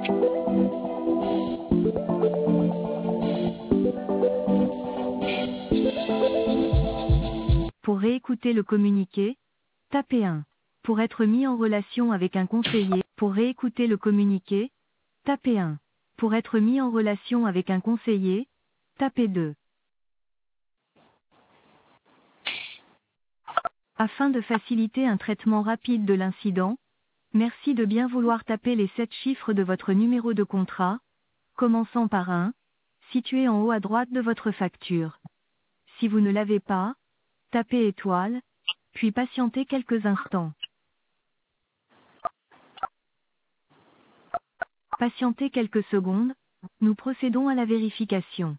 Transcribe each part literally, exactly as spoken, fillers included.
Pour réécouter le communiqué, tapez un. Pour être mis en relation avec un conseiller, pour réécouter le communiqué, tapez un. Pour être mis en relation avec un conseiller, tapez deux. Afin de faciliter un traitement rapide de l'incident, merci de bien vouloir taper les sept chiffres de votre numéro de contrat, commençant par un, situé en haut à droite de votre facture. Si vous ne l'avez pas, tapez étoile, puis patientez quelques instants. Patientez quelques secondes, nous procédons à la vérification.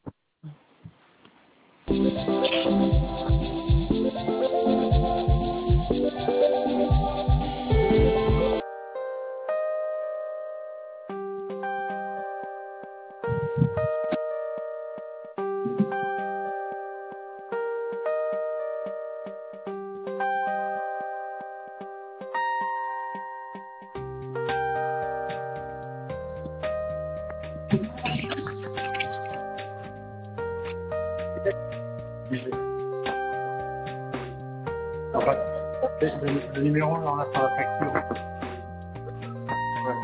Le, le numéro, on l'a sur la facture. Ouais.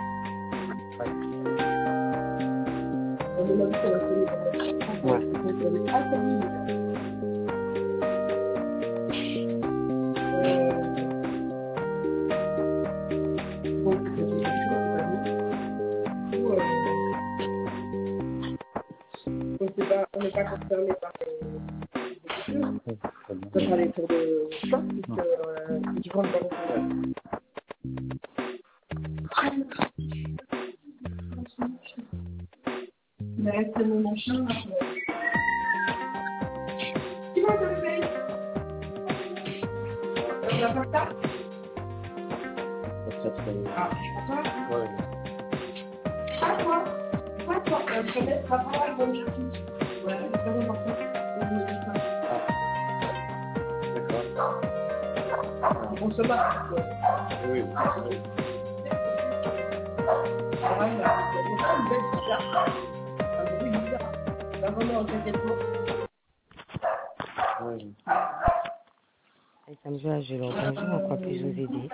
Pas, on n'est pas concerné par les par les tours de choc, puisque euh, ils rentrent dans le contrat. Il reste le machin. Qui va te lever? On n'a pas le temps? Ah, toi? Ouais. Ah, toi? Toi, toi? Peut-être avant la bonne chose. Ouais, c'est très important. On se bat. Oui. Ah, il y a une belle bizarre. Un bruit bizarre. Là, vraiment, on fait quelque chose. Oui. Samedi, je bonjour, en quoi puis-je vous aider?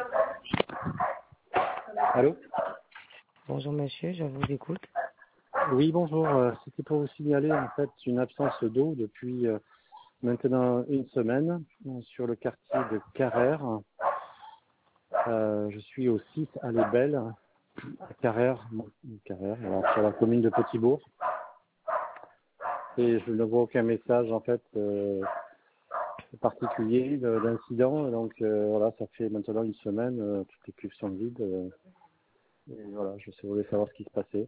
Allô? Bonjour monsieur, je vous écoute. Oui, bonjour. Euh, C'était pour vous signaler en fait une absence d'eau depuis euh, maintenant une semaine euh, sur le quartier de Carrère. Euh, je suis au six à Les Belles, à Carrère, bon, Carrère alors, sur la commune de Petit-Bourg. Et je ne vois aucun message en fait euh, particulier de- d'incident. Donc euh, voilà, ça fait maintenant une semaine, euh, toutes les cuves sont vides. Euh, et voilà, je voulais savoir ce qui se passait.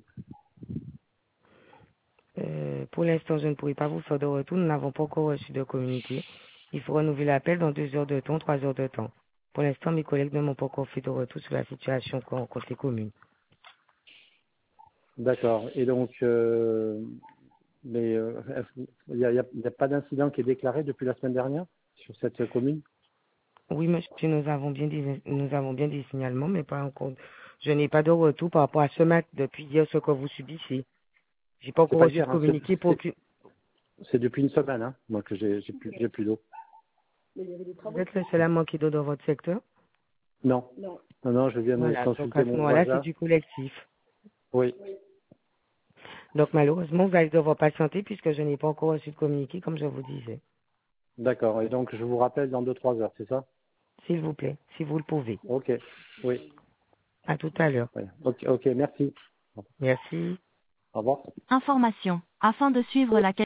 Euh, pour l'instant, je ne pourrai pas vous faire de retour. Nous n'avons pas encore reçu de communiqué. Il faut renouveler l'appel dans deux heures de temps, trois heures de temps. Pour l'instant, mes collègues ne m'ont pas encore fait de retour sur la situation qu'on rencontre les communes. D'accord. Et donc, euh, mais euh, il n'y a, il y a- il y a pas d'incident qui est déclaré depuis la semaine dernière sur cette commune? Oui, monsieur, nous avons bien des, nous avons bien des signalements, mais pas encore. Je n'ai pas de retour par rapport à ce matin, depuis hier, ce que vous subissez. J'ai pas C'est encore pas reçu de dire, hein, c'est communiqué pour c'est- aucune. c'est depuis une semaine, hein, moi que j'ai j'ai plus, j'ai plus d'eau. Mais il y avait des Vous travaux. êtes le seul à manquer d'eau dans votre secteur? Non, Non. non, non, je viens de Voilà. Donc consulter à ce mon moment-là, c'est voisin. du collectif. Oui, Donc malheureusement, vous allez devoir patienter puisque je n'ai pas encore reçu de communiqué, comme je vous disais. d'accord. Et donc, je vous rappelle dans deux, trois heures, c'est ça? S'il vous plaît, si vous le pouvez. Ok, oui. À tout à l'heure. Oui. Ok, ok, merci. Merci. Au revoir. Information. Afin de suivre la